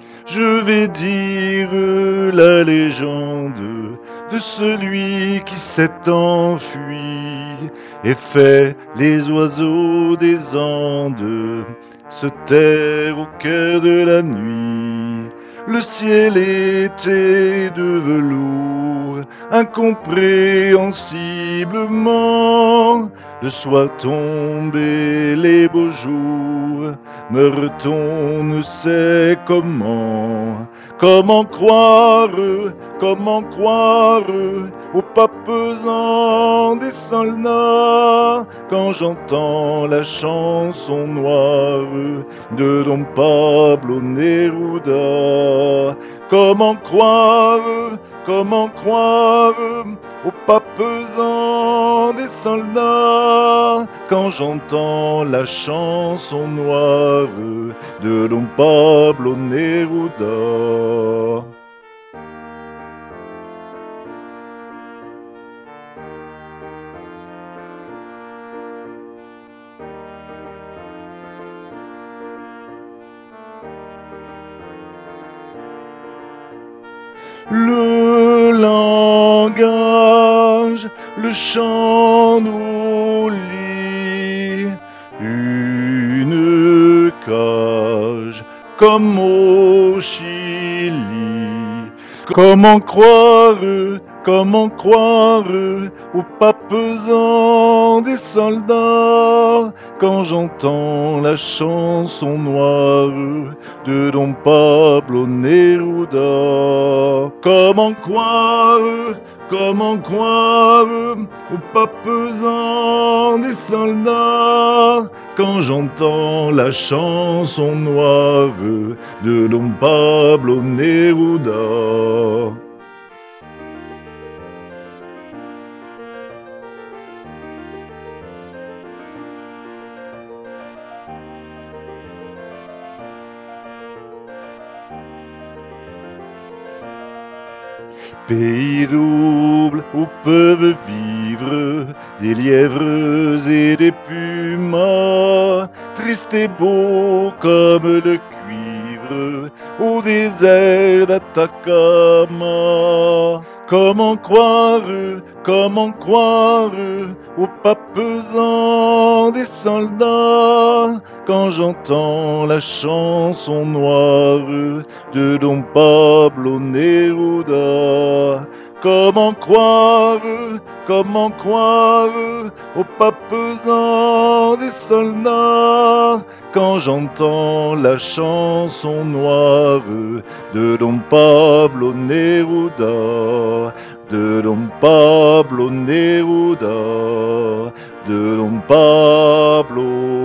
Je vais dire la légende de celui qui s'est enfui et fait les oiseaux des Andes se taire au cœur de la nuit. Le ciel était de velours, incompréhensiblement. Le soir tombé, les beaux jours, meurt-on ne sait comment. Comment croire au pas pesant des soldats quand j'entends la chanson noire de Don Pablo Neruda. Comment croire au pas pesant des soldats quand j'entends la chanson noire de Don Pablo Neruda. Le langage, le chant nous lie, une cage comme au Chili. Comment croire au pas pesant des soldats quand j'entends la chanson noire de Don Pablo Neruda. Comment croire au pas pesant des soldats quand j'entends la chanson noire de Don Pablo Neruda. Pays double où peuvent vivre des lièvres et des pumas, triste et beau comme le cuivre au désert d'Atacama. Comment croire au pas pesant des soldats quand j'entends la chanson noire de Don Pablo Neruda. Comment croire au pas pesant des soldats quand j'entends la chanson noire de Don Pablo Neruda, de Don Pablo Neruda, de Don Pablo